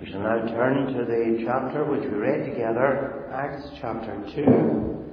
We shall now turn to the chapter which we read together, Acts chapter 2.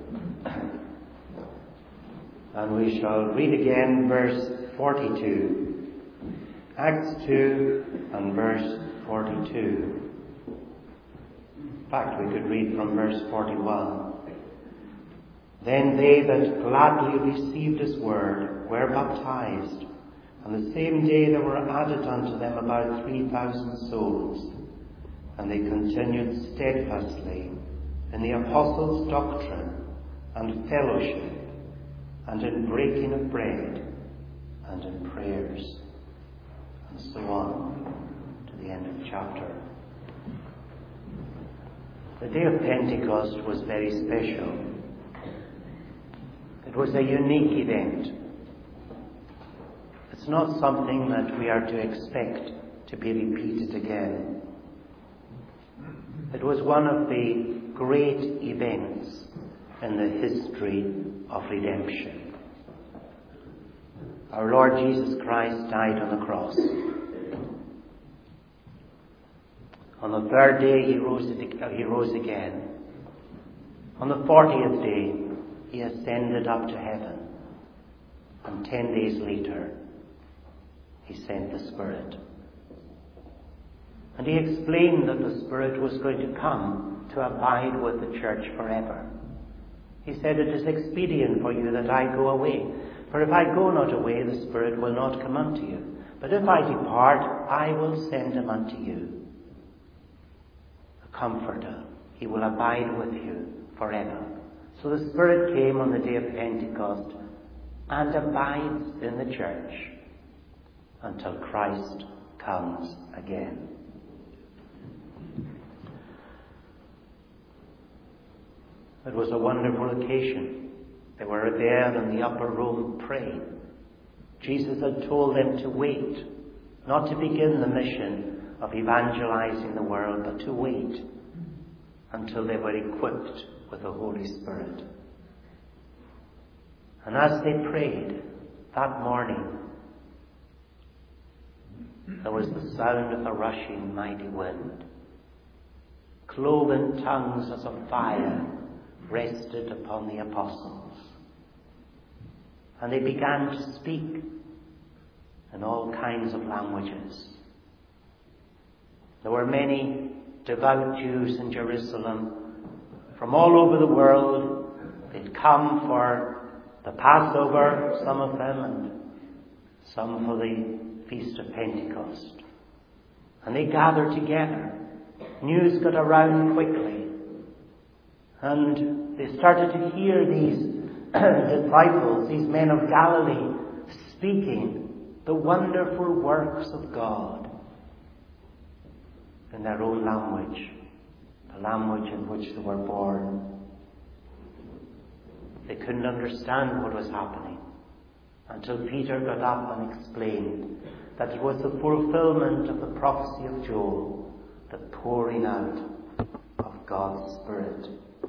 And we shall read again verse 42. Acts 2 and verse 42. In fact, we could read from verse 41. Then they that gladly received his word were baptized, and the same day there were added unto them about 3,000 souls. And they continued steadfastly in the apostles' doctrine and fellowship, and in breaking of bread, and in prayers. And so on to the end of the chapter. The day of Pentecost was very special. It was a unique event. It's not something that we are to expect to be repeated again. It was one of the great events in the history of redemption. Our Lord Jesus Christ died on the cross. On the third day he rose again. On the 40th day he ascended up to heaven. And 10 days later he sent the Spirit. And he explained that the Spirit was going to come to abide with the church forever. He said, "It is expedient for you that I go away. For if I go not away, the Spirit will not come unto you. But if I depart, I will send him unto you. A Comforter. He will abide with you forever." So the Spirit came on the day of Pentecost and abides in the church until Christ comes again. It was a wonderful occasion. They were there in the upper room praying. Jesus had told them to wait, not to begin the mission of evangelizing the world, but to wait until they were equipped with the Holy Spirit. And as they prayed that morning, there was the sound of a rushing mighty wind. Cloven tongues as of fire rested upon the apostles. And they began to speak in all kinds of languages. There were many devout Jews in Jerusalem from all over the world. They'd come for the Passover, some of them, and some for the Feast of Pentecost. And they gathered together. News got around quickly. And they started to hear these disciples, these men of Galilee, speaking the wonderful works of God in their own language, the language in which they were born. They couldn't understand what was happening until Peter got up and explained that it was the fulfillment of the prophecy of Joel, the pouring out of God's Spirit.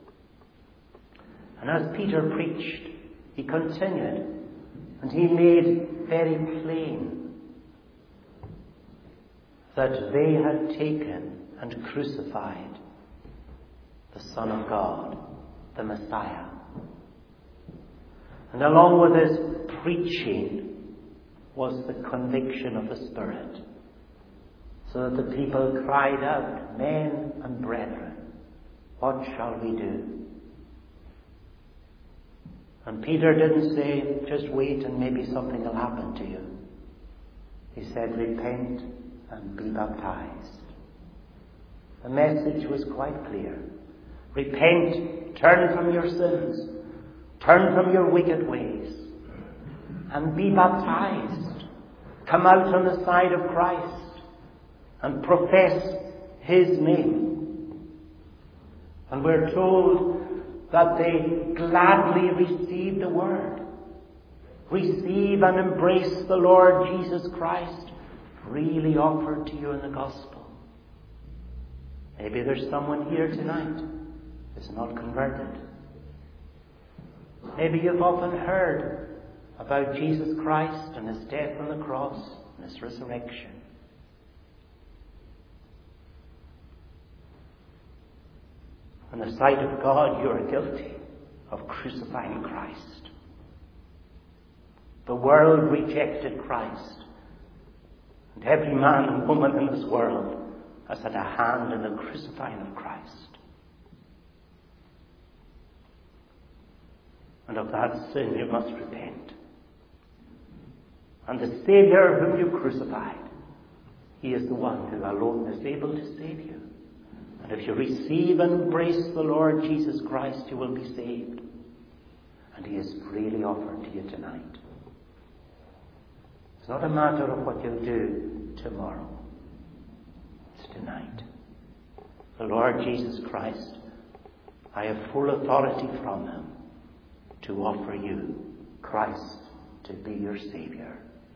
And as Peter preached, he continued, and he made very plain that they had taken and crucified the Son of God, the Messiah. And along with his preaching was the conviction of the Spirit, so that the people cried out, "Men and brethren, what shall we do?" And Peter didn't say, "Just wait and maybe something will happen to you." He said, "Repent and be baptized." The message was quite clear. Repent, turn from your sins, turn from your wicked ways, and be baptized. Come out on the side of Christ and profess his name. And we're told that they gladly received the word. Receive and embrace the Lord Jesus Christ, freely offered to you in the gospel. Maybe there's someone here tonight who's not converted. Maybe you've often heard about Jesus Christ and his death on the cross and his resurrection. In the sight of God, you are guilty of crucifying Christ. The world rejected Christ. And every man and woman in this world has had a hand in the crucifying of Christ. And of that sin you must repent. And the Saviour whom you crucified, he is the one who alone is able to save you. And if you receive and embrace the Lord Jesus Christ, you will be saved. And he is freely offered to you tonight. It's not a matter of what you'll do tomorrow. It's tonight. The Lord Jesus Christ, I have full authority from him to offer you Christ to be your Saviour.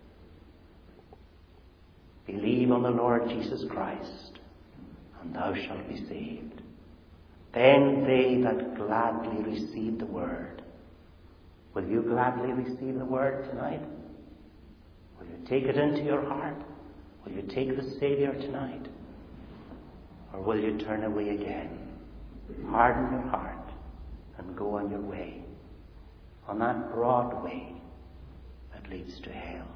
Believe on the Lord Jesus Christ, and thou shalt be saved. Then they that gladly receive the word. Will you gladly receive the word tonight? Will you take it into your heart? Will you take the Saviour tonight? Or will you turn away again? Harden your heart and go on your way, on that broad way that leads to hell.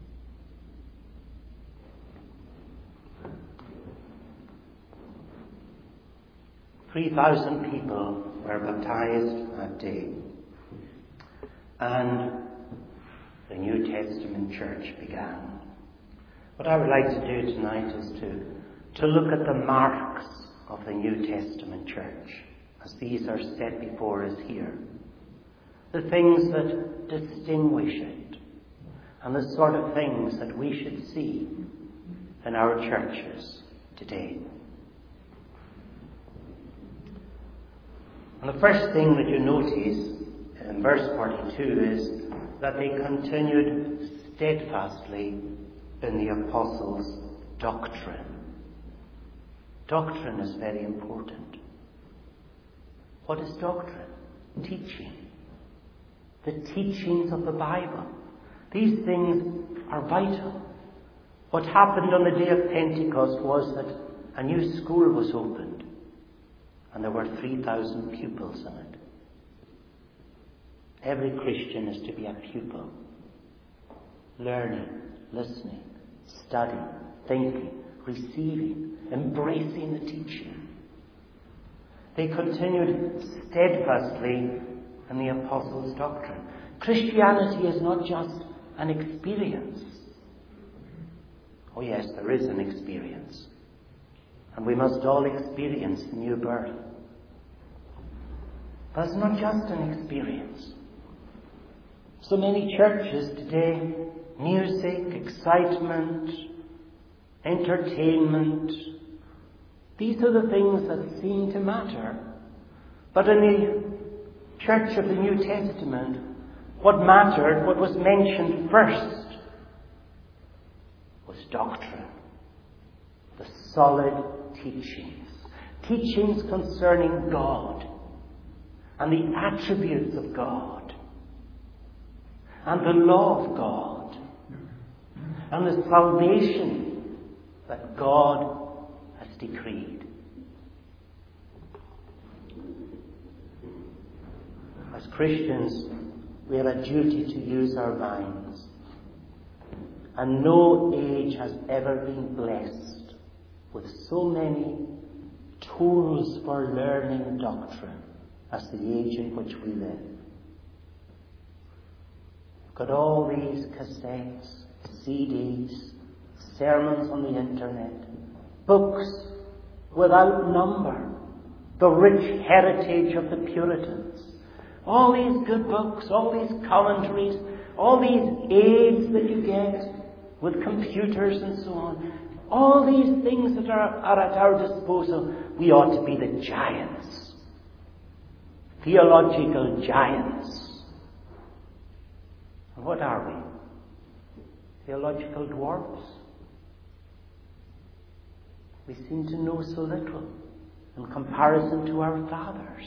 "3,000 people were baptized that day, and the New Testament church began. What I would like to do tonight is to look at the marks of the New Testament church, as these are set before us here. The things that distinguish it, and the sort of things that we should see in our churches today. And the first thing that you notice in verse 42 is that they continued steadfastly in the apostles' doctrine. Doctrine is very important. What is doctrine? Teaching. The teachings of the Bible. These things are vital. What happened on the day of Pentecost was that a new school was opened, and there were 3,000 pupils in it. Every Christian is to be a pupil, learning, listening, studying, thinking, receiving, embracing the teaching. They continued steadfastly in the apostles' doctrine. Christianity is not just an experience. Oh yes, there is an experience. And we must all experience the new birth. But it's not just an experience. So many churches today, music, excitement, entertainment, these are the things that seem to matter. But in the church of the New Testament, what mattered, what was mentioned first, was doctrine. The solid teachings. Teachings concerning God and the attributes of God and the law of God and the salvation that God has decreed. As Christians, we have a duty to use our minds. And no age has ever been blessed with so many tools for learning doctrine as the age in which we live. We've got all these cassettes, CDs, sermons on the internet, books without number, the rich heritage of the Puritans. All these good books, all these commentaries, all these aids that you get with computers and so on. All these things that are at our disposal. We ought to be the giants. Theological giants. And what are we? Theological dwarfs. We seem to know so little in comparison to our fathers.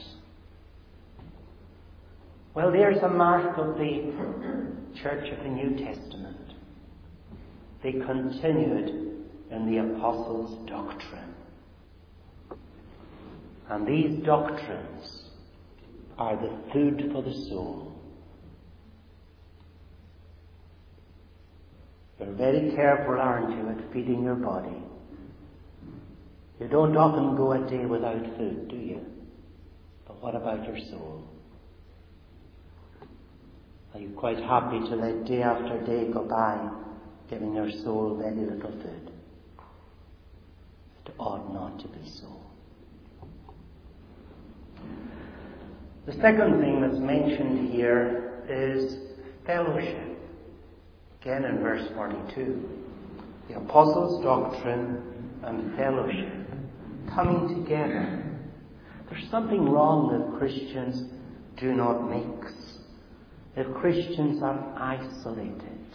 Well, there's a mark of the Church of the New Testament. They continued in the apostles' doctrine. And these doctrines are the food for the soul. You're very careful, aren't you, at feeding your body? You don't often go a day without food, do you? But what about your soul? Are you quite happy to let day after day go by giving your soul very little food? It ought not to be so. The second thing that's mentioned here is fellowship. Again in verse 42. The apostles' doctrine and fellowship coming together. There's something wrong if Christians do not mix. If Christians are isolated.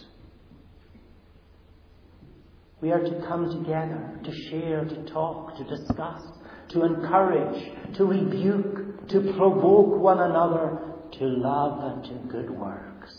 We are to come together, to share, to talk, to discuss, to encourage, to rebuke, to provoke one another to love and to good works.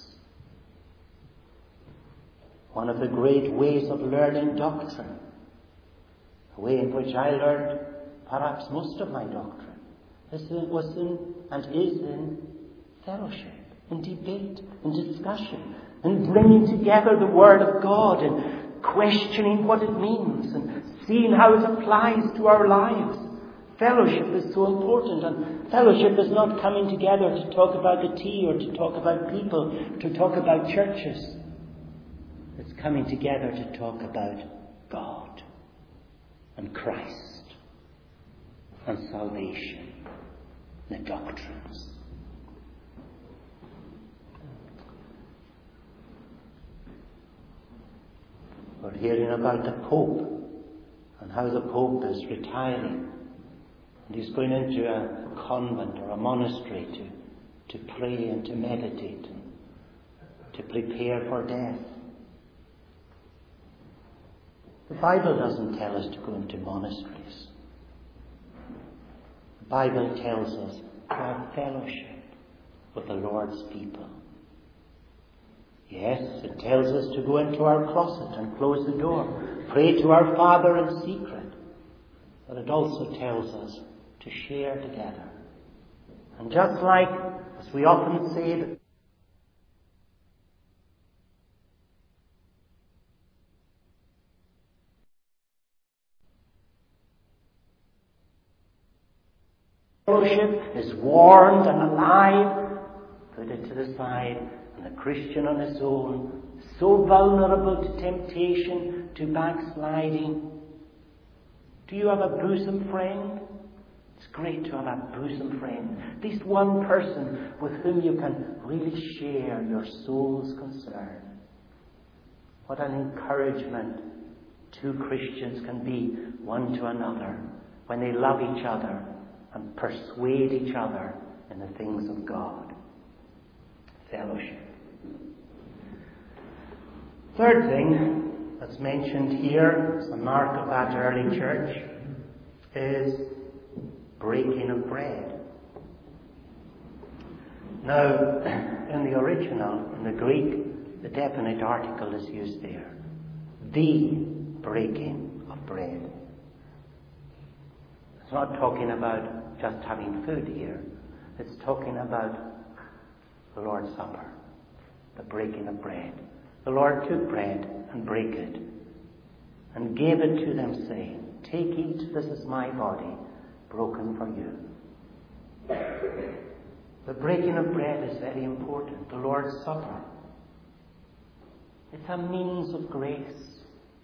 One of the great ways of learning doctrine, the way in which I learned perhaps most of my doctrine, was in fellowship, in debate, in discussion, in bringing together the Word of God and questioning what it means and seeing how it applies to our lives. Fellowship is so important, and fellowship is not coming together to talk about the tea or to talk about people, to talk about churches. It's coming together to talk about God and Christ and salvation, the doctrines. We're hearing about the Pope and how the Pope is retiring. And he's going into a convent or a monastery to pray and to meditate and to prepare for death. The Bible doesn't tell us to go into monasteries. The Bible tells us to have fellowship with the Lord's people. Yes, it tells us to go into our closet and close the door, pray to our Father in secret. But it also tells us to share together. And just like, as we often say, that fellowship is warmed and alive, put it to the side, and the Christian on his own, so vulnerable to temptation, to backsliding. Do you have a bosom friend? It's great to have a bosom friend. At least one person with whom you can really share your soul's concern. What an encouragement two Christians can be one to another when they love each other and persuade each other in the things of God. Fellowship. Third thing that's mentioned here as a mark of that early church is breaking of bread. Now, in the original, in the Greek, the definite article is used there. The breaking of bread. It's not talking about just having food here. It's talking about the Lord's Supper, the breaking of bread. The Lord took bread and brake it and gave it to them, saying, "Take, eat, this is my body, broken for you." The breaking of bread is very important. The Lord's Supper. It's a means of grace.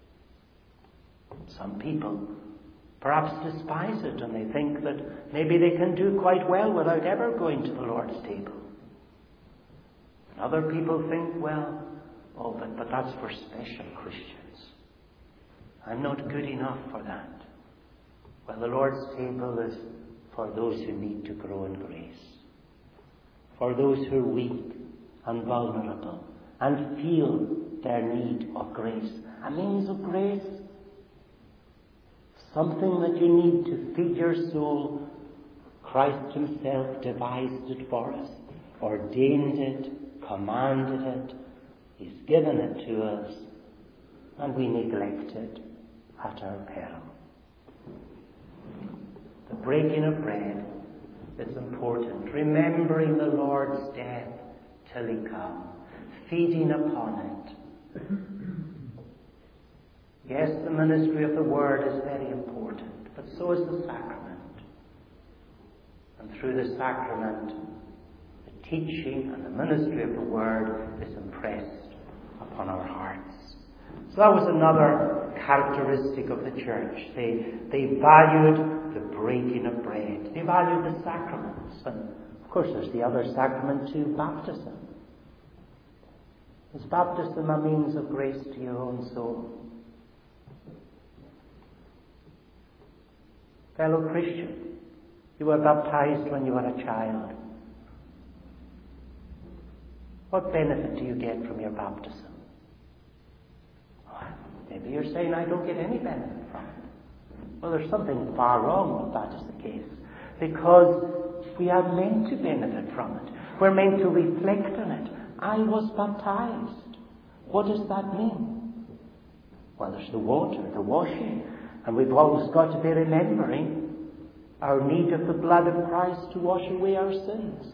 Some people perhaps despise it and they think that maybe they can do quite well without ever going to the Lord's table. And other people think, but that's for special Christians. I'm not good enough for that. Well, the Lord's table is for those who need to grow in grace. For those who are weak and vulnerable and feel their need of grace. A means of grace. Something that you need to feed your soul. Christ himself devised it for us, ordained it, commanded it. He's given it to us, and we neglect it at our peril. The breaking of bread is important. Remembering the Lord's death till he come. Feeding upon it. Yes, the ministry of the Word is very important, but so is the sacrament. And through the sacrament, the teaching and the ministry of the Word is impressed upon our hearts. So that was another characteristic of the church. They valued the breaking of bread. They valued the sacraments. And of course there's the other sacrament too, baptism. Is baptism a means of grace to your own soul? Fellow Christian, you were baptized when you were a child. What benefit do you get from your baptism? Maybe you're saying, I don't get any benefit from it. Well, there's something far wrong if that is the case. Because we are meant to benefit from it. We're meant to reflect on it. I was baptized. What does that mean? Well, there's the water, the washing. And we've always got to be remembering our need of the blood of Christ to wash away our sins.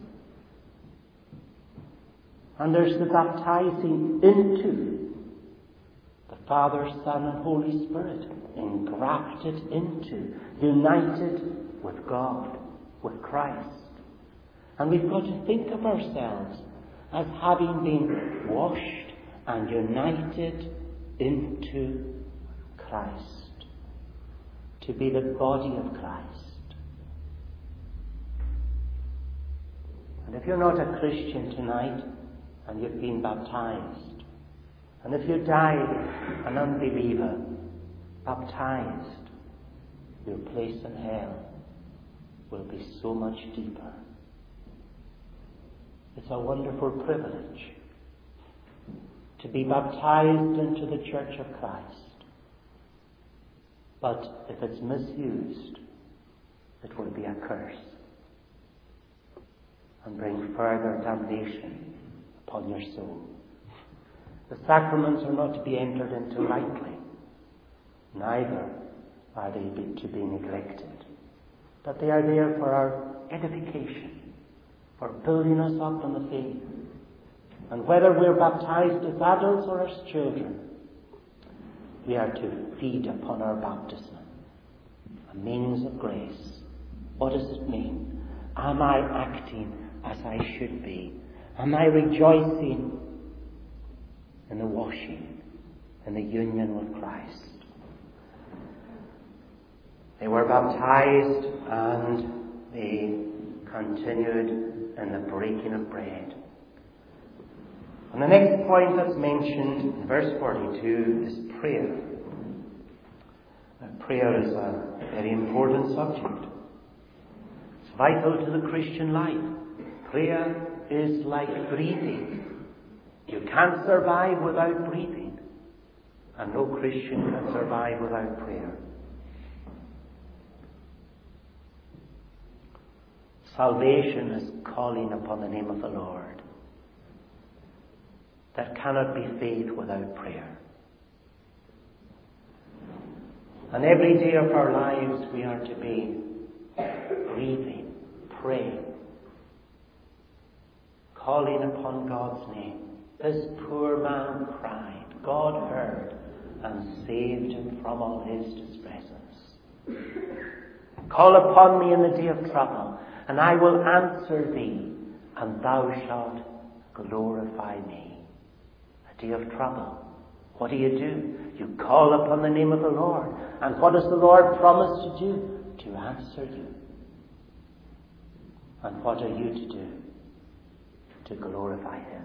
And there's the baptizing into the Father, Son, and Holy Spirit, engrafted into, united with God, with Christ. And we've got to think of ourselves as having been washed and united into Christ, to be the body of Christ. And if you're not a Christian tonight, and you've been baptized, and if you died an unbeliever, baptized, your place in hell will be so much deeper. It's a wonderful privilege to be baptized into the Church of Christ. But if it's misused, it will be a curse and bring further damnation upon your soul. The sacraments are not to be entered into lightly, neither are they to be neglected, but they are there for our edification, for building us up in the faith. And whether we're baptized as adults or as children, we are to feed upon our baptism, a means of grace. What does it mean? Am I acting as I should be? Am I rejoicing in the washing, in the union with Christ? They were baptized and they continued in the breaking of bread. And the next point that's mentioned in verse 42 is prayer. Prayer is a very important subject. It's vital to the Christian life. Prayer is like breathing. You can't survive without breathing, and no Christian can survive without prayer. Salvation is calling upon the name of the Lord. There cannot be faith without prayer. And every day of our lives we are to be breathing, praying, calling upon God's name. This poor man cried. God heard and saved him from all his distresses. Call upon me in the day of trouble, and I will answer thee, and thou shalt glorify me. A day of trouble. What do? You call upon the name of the Lord. And what does the Lord promise to do? To answer you. And what are you to do? To glorify him.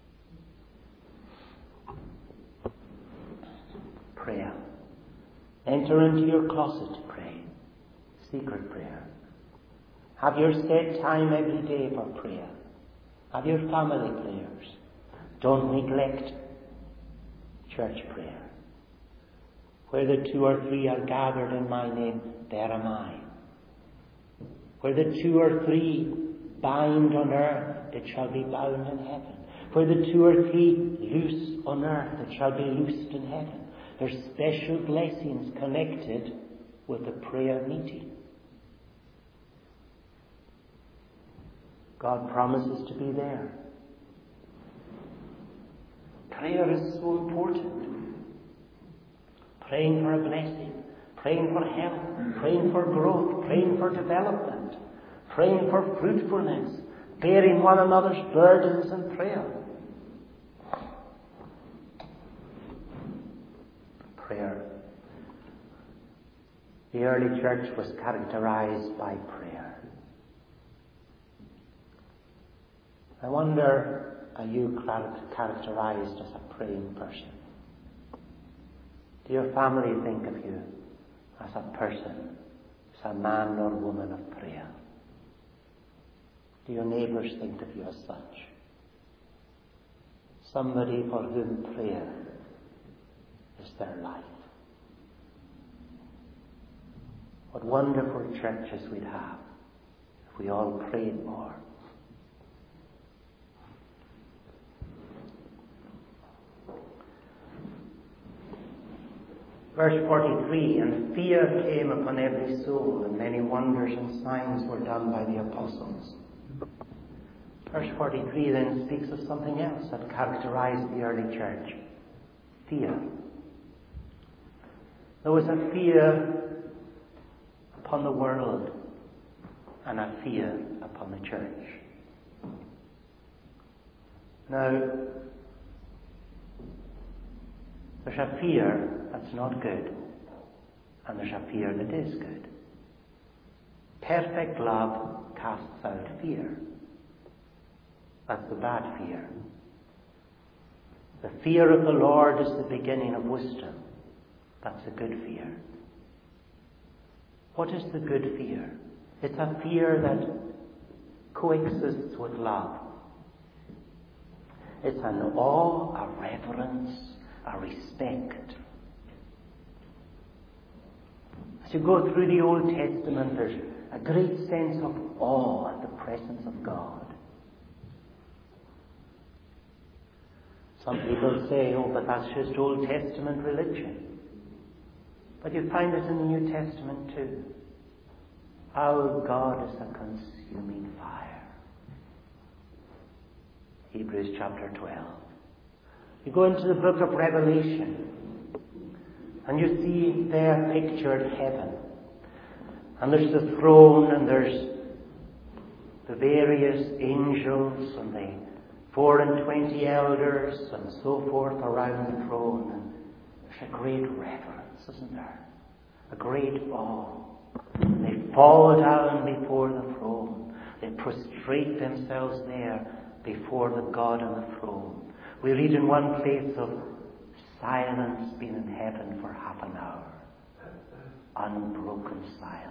Prayer. Enter into your closet to pray. Secret prayer. Have your set time every day for prayer. Have your family prayers. Don't neglect church prayer. Where the 2 or 3 are gathered in my name, there am I. Where the 2 or 3 bind on earth, it shall be bound in heaven. Where the 2 or 3 loose on earth, it shall be loosed in heaven. There's special blessings connected with the prayer meeting. God promises to be there. Prayer is so important. Praying for a blessing, praying for health, praying for growth, praying for development, praying for fruitfulness, bearing one another's burdens in prayer. Prayer. The early church was characterized by prayer. I wonder, are you characterized as a praying person? Do your family think of you as a person, as a man or woman of prayer? Do your neighbours think of you as such? Somebody for whom prayer is their life. What wonderful churches we'd have if we all prayed more. Verse 43, and fear came upon every soul, and many wonders and signs were done by the apostles. Verse 43 then speaks of something else that characterized the early church. Fear. There was a fear upon the world and a fear upon the church. Now, there's a fear that's not good, and there's a fear that is good. Perfect love casts out fear. That's the bad fear. The fear of the Lord is the beginning of wisdom. That's a good fear. What is the good fear? It's a fear that coexists with love. It's an awe, a reverence, a respect. As you go through the Old Testament, there's a great sense of awe at the presence of God. Some people say, oh, but that's just Old Testament religion. But you find it in the New Testament too. Our God is a consuming fire. Hebrews chapter 12. You go into the book of Revelation, and you see there pictured heaven. And there's the throne, and there's the various angels, and the 24 elders, and so forth around the throne. And there's a great reverence, isn't there? A great awe. They fall down before the throne. They prostrate themselves there before the God on the throne. We read in one place of silence being in heaven for half an hour. Unbroken silence.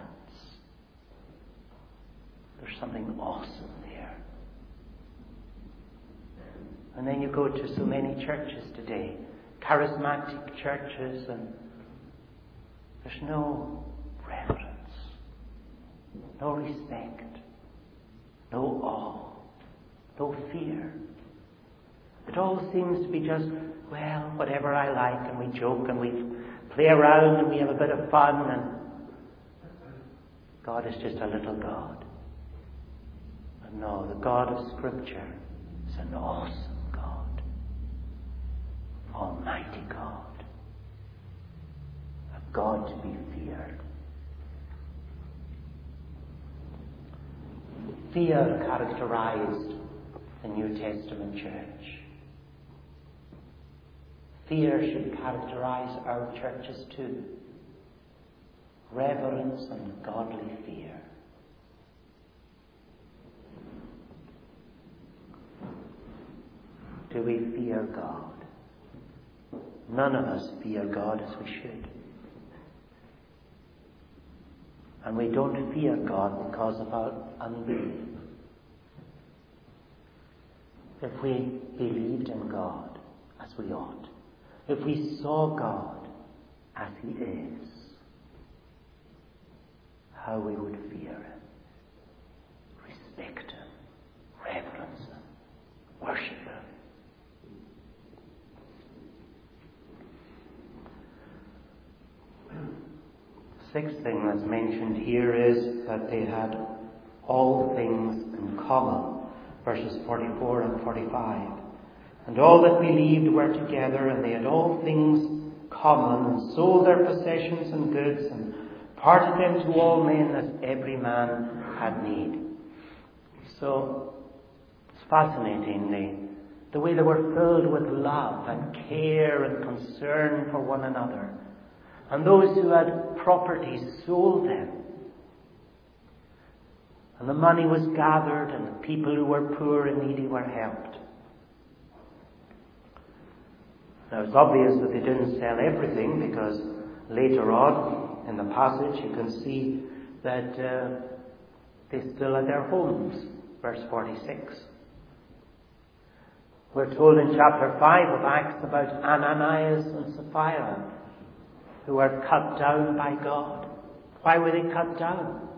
There's something awesome there. And then you go to so many churches today, charismatic churches, and there's no reverence, no respect, no awe, no fear. It all seems to be just, well, whatever I like, and we joke and we play around and we have a bit of fun, and God is just a little God. But no, the God of Scripture is an awesome God, Almighty God, a God to be feared. Fear characterized the New Testament church. Fear should characterize our churches too. Reverence and godly fear. Do we fear God? None of us fear God as we should. And we don't fear God because of our unbelief. If we believed in God as we ought, if we saw God as He is, how we would fear Him, respect Him, reverence Him, worship Him. The sixth thing that's mentioned here is that they had all things in common. verses 44 and 45. And all that believed were together, and they had all things common, and sold their possessions and goods, and parted them to all men as every man had need. So it's fascinating, the way they were filled with love and care and concern for one another. And those who had property sold them. And the money was gathered, and the people who were poor and needy were helped. Now it's obvious that they didn't sell everything, because later on in the passage you can see that they still had their homes. Verse 46. We're told in chapter 5 of Acts about Ananias and Sapphira, who were cut down by God. Why were they cut down?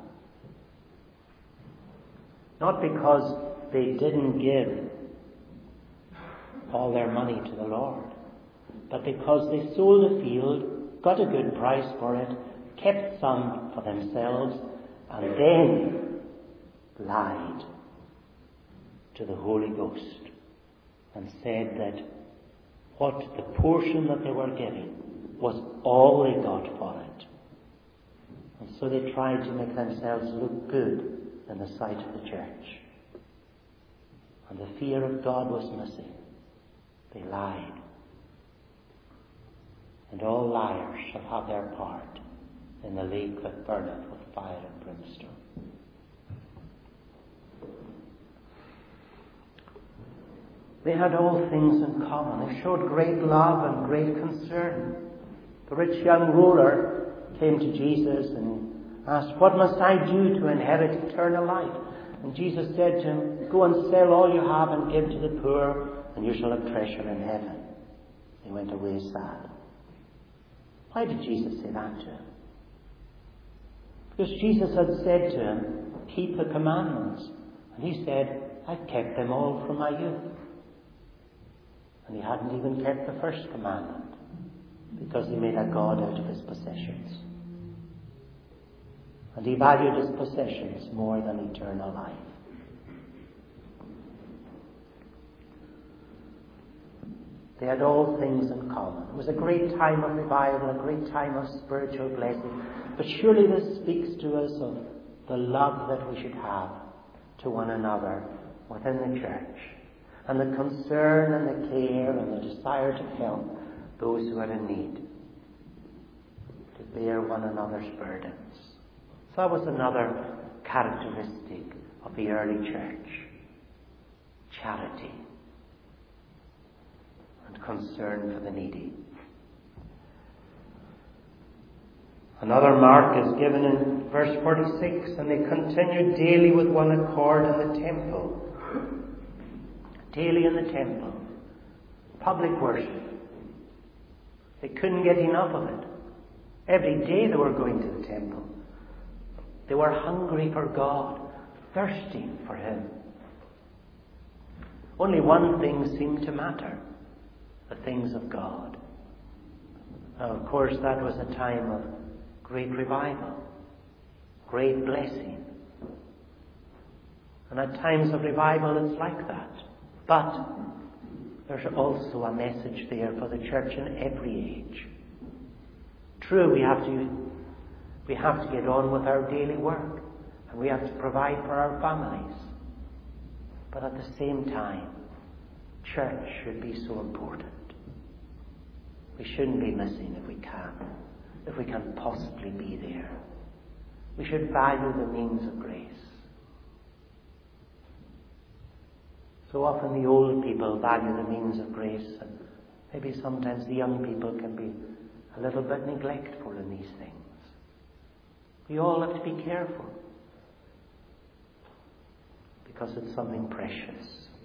Not because they didn't give all their money to the Lord, but because they sold a field, got a good price for it, kept some for themselves, and then lied to the Holy Ghost and said that what the portion that they were giving was all they got for it. And so they tried to make themselves look good in the sight of the church. And the fear of God was missing. They lied. And all liars shall have their part in the lake that burneth with fire and brimstone. They had all things in common. They showed great love and great concern. The rich young ruler came to Jesus and asked, "What must I do to inherit eternal life?" And Jesus said to him, "Go and sell all you have and give to the poor, and you shall have treasure in heaven." He went away sad. Why did Jesus say that to him? Because Jesus had said to him, "Keep the commandments." And he said, "I've kept them all from my youth." And he hadn't even kept the first commandment, because he made a god out of his possessions. And he valued his possessions more than eternal life. They had all things in common. It was a great time of revival, a great time of spiritual blessing. But surely this speaks to us of the love that we should have to one another within the church, and the concern and the care and the desire to help those who are in need, to bear one another's burdens. So that was another characteristic of the early church: charity and concern for the needy. Another mark is given in verse 46, and they continued daily with one accord in the temple. Daily in the temple. Public worship. They couldn't get enough of it. Every day they were going to the temple. They were hungry for God, thirsty for Him. Only one thing seemed to matter: the things of God. Now, of course, that was a time of great revival, great blessing. And at times of revival it's like that. But there's also a message there for the church in every age. True, we have to get on with our daily work, and we have to provide for our families. But at the same time, church should be so important. We shouldn't be missing if we can possibly be there. We should value the means of grace. So often the old people value the means of grace, and maybe sometimes the young people can be a little bit neglectful in these things. We all have to be careful, because it's something precious.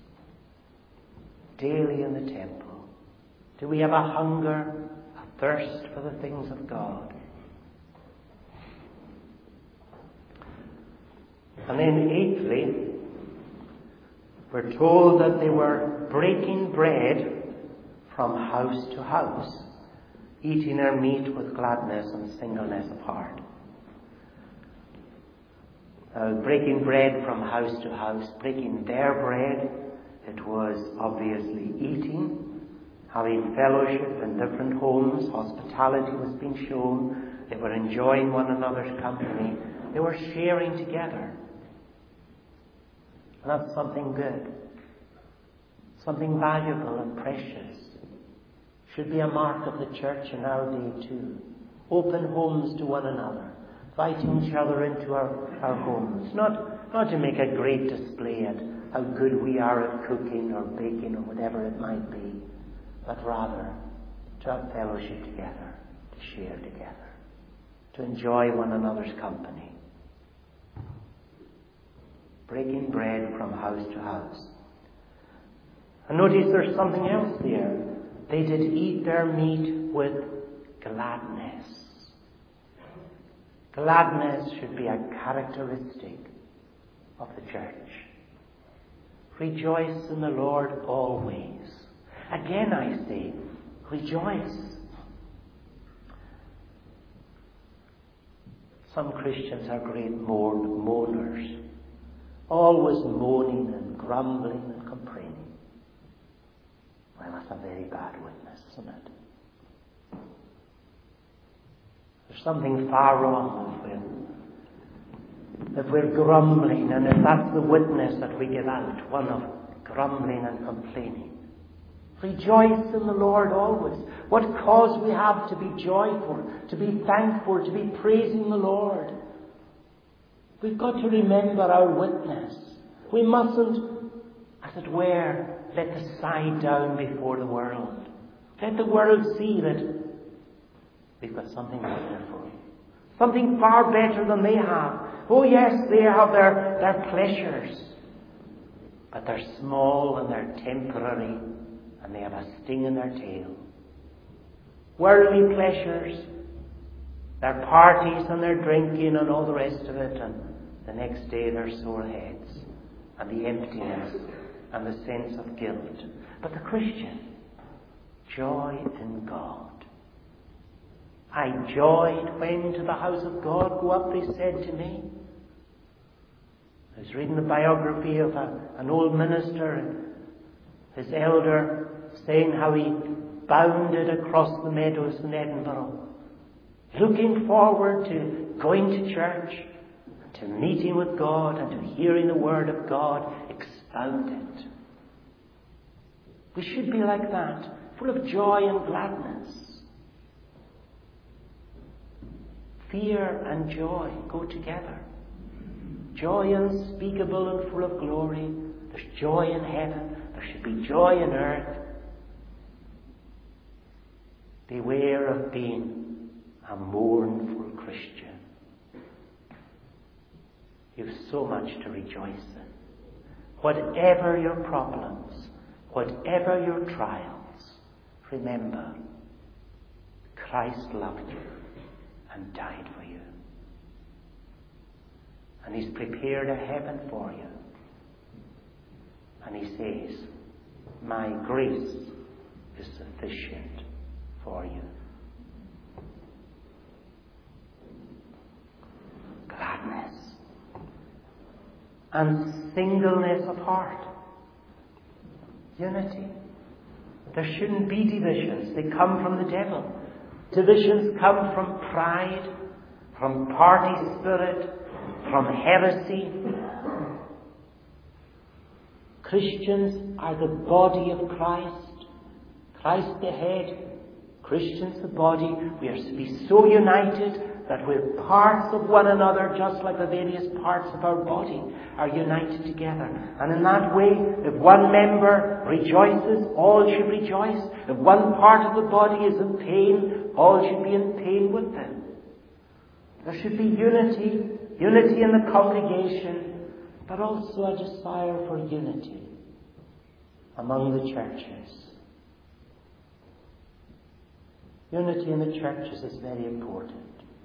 Daily in the temple, do we have a hunger, a thirst for the things of God? And then eighthly, we're told that they were breaking bread from house to house, eating their meat with gladness and singleness of heart. breaking bread from house to house, breaking their bread. It was obviously eating, having fellowship in different homes. Hospitality was being shown. They were enjoying one another's company. They were sharing together. And that's something good. Something valuable and precious. Should be a mark of the church in our day too. Open homes to one another. Inviting each other into our homes. Not to make a great display at how good we are at cooking or baking or whatever it might be, but rather to have fellowship together, to share together, to enjoy one another's company. Breaking bread from house to house. And notice there's something else there. They did eat their meat with gladness. Gladness should be a characteristic of the church. Rejoice in the Lord always. Again I say, rejoice. Some Christians are great moaners, always moaning and grumbling and complaining. Well, that's a very bad witness, isn't it? There's something far wrong if we're grumbling, and if that's the witness that we give out, one of grumbling and complaining. Rejoice in the Lord always. What cause we have to be joyful, to be thankful, to be praising the Lord. We've got to remember our witness. We mustn't, as it were, let the side down before the world. Let the world see that we've got something wonderful. Something far better than they have. Oh yes, they have their pleasures. But they're small and they're temporary and they have a sting in their tail. Worldly pleasures, their parties and their drinking and all the rest of it, and the next day their sore heads and the emptiness and the sense of guilt. But the Christian, joy in God. I joyed when to the house of God go up, they said to me. I was reading the biography of an old minister, and his elder saying how he bounded across the meadows in Edinburgh, looking forward to going to church, to meeting with God and to hearing the word of God expounded. We should be like that, full of joy and gladness. Fear and joy go together. Joy unspeakable and full of glory. There's joy in heaven. There should be joy in earth. Beware of being a mournful Christian. You've so much to rejoice in. Whatever your problems, whatever your trials, remember, Christ loved you and died for you. And He's prepared a heaven for you. And He says, my grace is sufficient for you. Gladness and singleness of heart. Unity. There shouldn't be divisions. They come from the devil. Divisions come from pride, from party spirit, from heresy. Christians are the body of Christ. Christ the head, Christians the body. We are to be so united that we're parts of one another, just like the various parts of our body are united together. And in that way, if one member rejoices, all should rejoice. If one part of the body is in pain, all should be in pain with them. There should be unity in the congregation, but also a desire for unity among the churches. Unity in the churches is very important.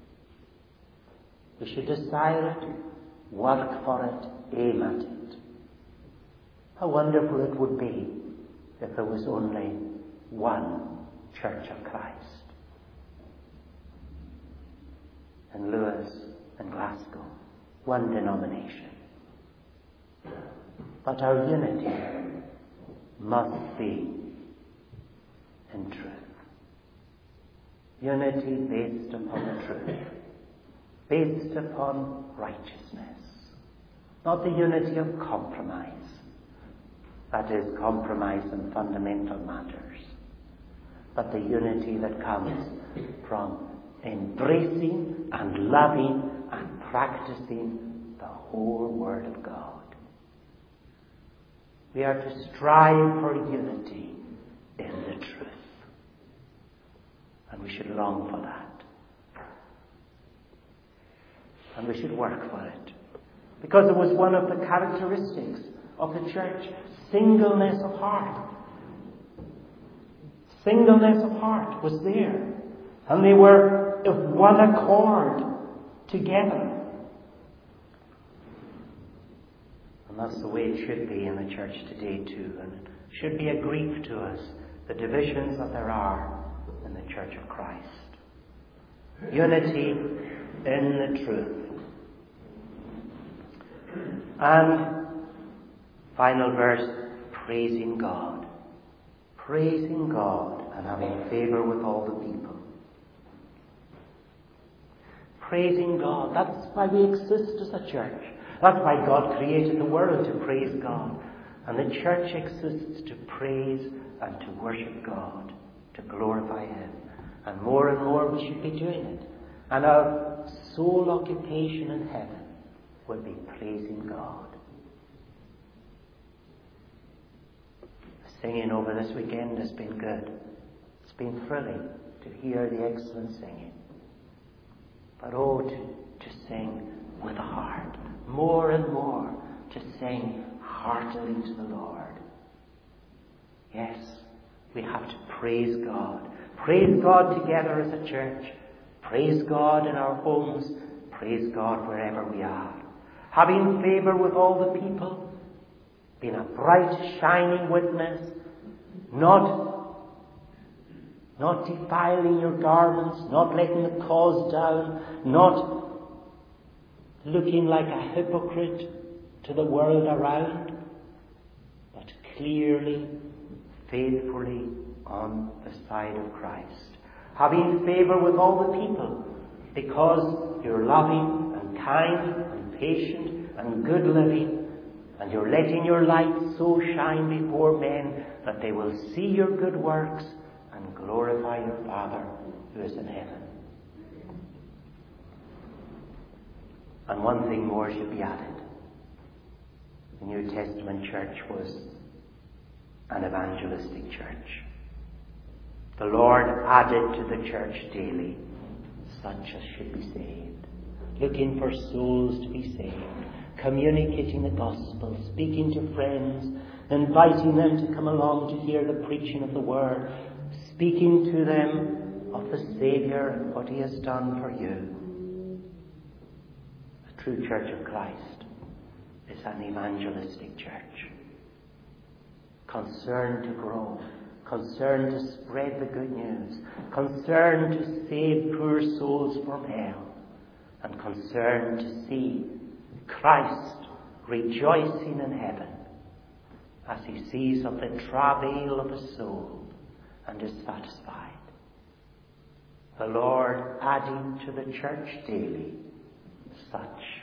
We should desire it, work for it, aim at it. How wonderful it would be if there was only one Church of Christ. In Lewis and Glasgow, one denomination. But our unity must be in truth. Unity based upon the truth, based upon righteousness. Not the unity of compromise, that is, compromise in fundamental matters, but the unity that comes from embracing and loving and practicing the whole Word of God. We are to strive for unity in the truth. And we should long for that. And we should work for it. Because it was one of the characteristics of the church. Singleness of heart. Singleness of heart was there. And they were of one accord together. And that's the way it should be in the church today too. And it should be a grief to us, the divisions that there are in the Church of Christ. Unity in the truth. And final verse, praising God. Praising God and having favour with all the people. Praising God. That's why we exist as a church. That's why God created the world, to praise God. And the church exists to praise and to worship God, to glorify Him. And more we should be doing it. And our sole occupation in heaven will be praising God. Singing over this weekend has been good. It's been thrilling to hear the excellent singing. But to sing with a heart. More and more to sing heartily to the Lord. Yes, we have to praise God. Praise God together as a church. Praise God in our homes. Praise God wherever we are. Having favour with all the people. Being a bright, shining witness. Not defiling your garments. Not letting the cause down. Not looking like a hypocrite to the world around. But clearly, faithfully on the side of Christ. Having favour with all the people, because you're loving and kind and patient and good living, and you're letting your light so shine before men that they will see your good works and glorify your Father who is in heaven. And one thing more should be added. The New Testament church was an evangelistic church. The Lord added to the church daily such as should be saved, looking for souls to be saved, communicating the gospel, speaking to friends, inviting them to come along to hear the preaching of the word, speaking to them of the Saviour and what He has done for you. The true Church of Christ is an evangelistic church, concerned to grow, concerned to spread the good news, concerned to save poor souls from hell, and concerned to see Christ rejoicing in heaven as He sees of the travail of His soul and is satisfied. The Lord adding to the church daily such